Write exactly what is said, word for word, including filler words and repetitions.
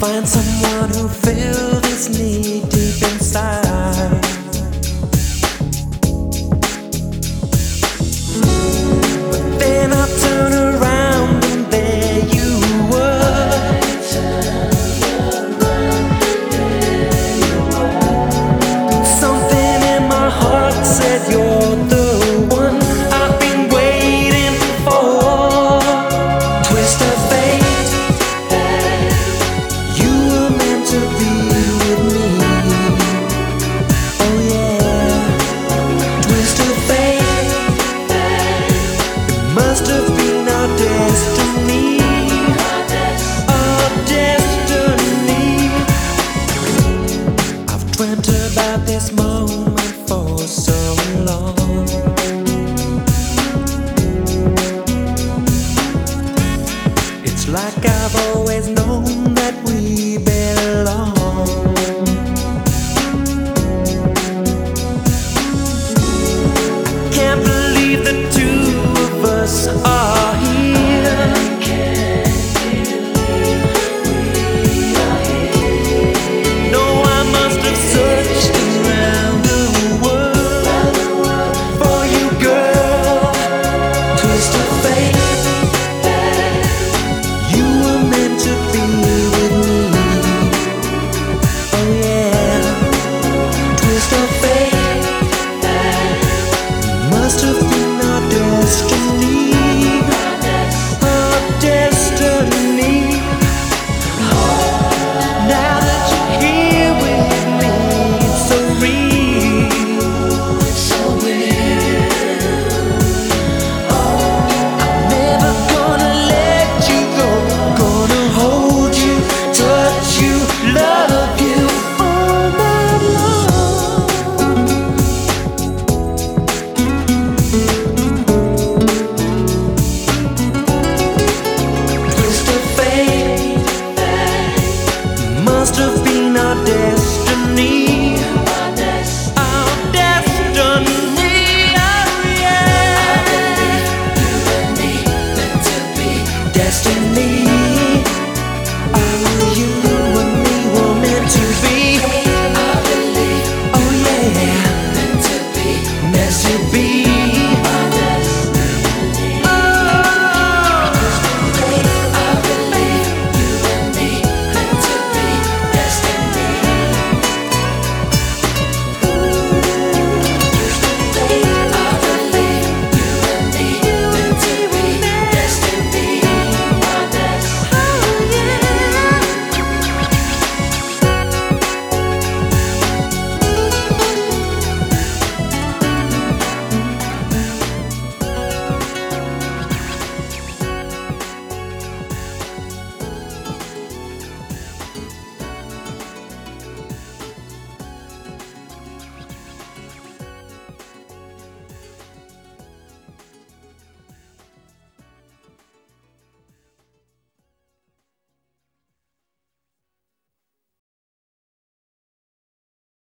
find someone who fills this need deep inside. But then I turn around and there you were. Something in my heart said you're the one I've been waiting for. Twist of fate, you were meant to be with me. Oh yeah, twist of fate, it must have been our destiny. Our destiny. I've dreamt about this moment for so long. It's like I've always known